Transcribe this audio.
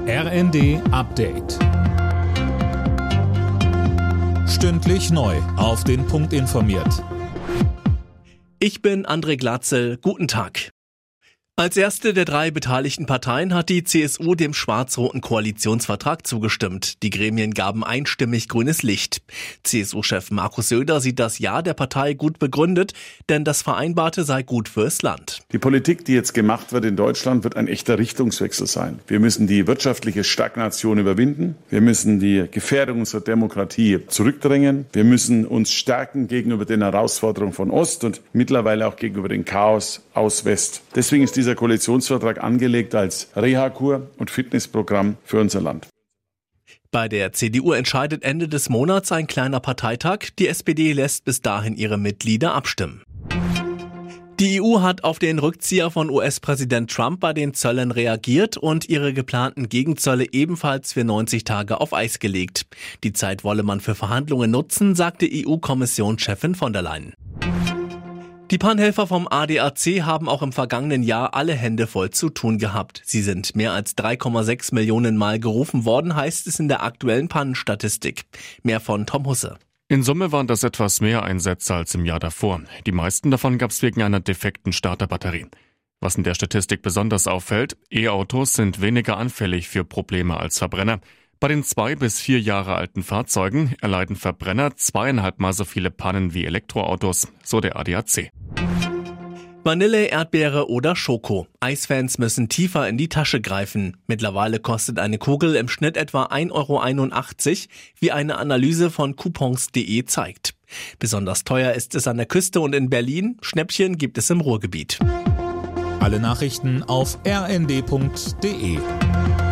RND Update. Stündlich neu auf den Punkt informiert. Ich bin André Glatzel. Guten Tag. Als erste der drei beteiligten Parteien hat die CSU dem schwarz-roten Koalitionsvertrag zugestimmt. Die Gremien gaben einstimmig grünes Licht. CSU-Chef Markus Söder sieht das Ja der Partei gut begründet, denn das Vereinbarte sei gut fürs Land. Die Politik, die jetzt gemacht wird in Deutschland, wird ein echter Richtungswechsel sein. Wir müssen die wirtschaftliche Stagnation überwinden. Wir müssen die Gefährdung unserer Demokratie zurückdrängen. Wir müssen uns stärken gegenüber den Herausforderungen von Ost und mittlerweile auch gegenüber dem Chaos aus West. Deswegen ist dieser Koalitionsvertrag angelegt als Reha-Kur und Fitnessprogramm für unser Land. Bei der CDU entscheidet Ende des Monats ein kleiner Parteitag. Die SPD lässt bis dahin ihre Mitglieder abstimmen. Die EU hat auf den Rückzieher von US-Präsident Trump bei den Zöllen reagiert und ihre geplanten Gegenzölle ebenfalls für 90 Tage auf Eis gelegt. Die Zeit wolle man für Verhandlungen nutzen, sagte EU-Kommissionschefin von der Leyen. Die Pannhelfer vom ADAC haben auch im vergangenen Jahr alle Hände voll zu tun gehabt. Sie sind mehr als 3,6 Millionen Mal gerufen worden, heißt es in der aktuellen Pannenstatistik. Mehr von Tom Husse. In Summe waren das etwas mehr Einsätze als im Jahr davor. Die meisten davon gab es wegen einer defekten Starterbatterie. Was in der Statistik besonders auffällt, E-Autos sind weniger anfällig für Probleme als Verbrenner. Bei den 2 bis 4 Jahre alten Fahrzeugen erleiden Verbrenner 2,5 Mal so viele Pannen wie Elektroautos, so der ADAC. Vanille, Erdbeere oder Schoko. Eisfans müssen tiefer in die Tasche greifen. Mittlerweile kostet eine Kugel im Schnitt etwa 1,81 €, wie eine Analyse von coupons.de zeigt. Besonders teuer ist es an der Küste und in Berlin. Schnäppchen gibt es im Ruhrgebiet. Alle Nachrichten auf rnd.de.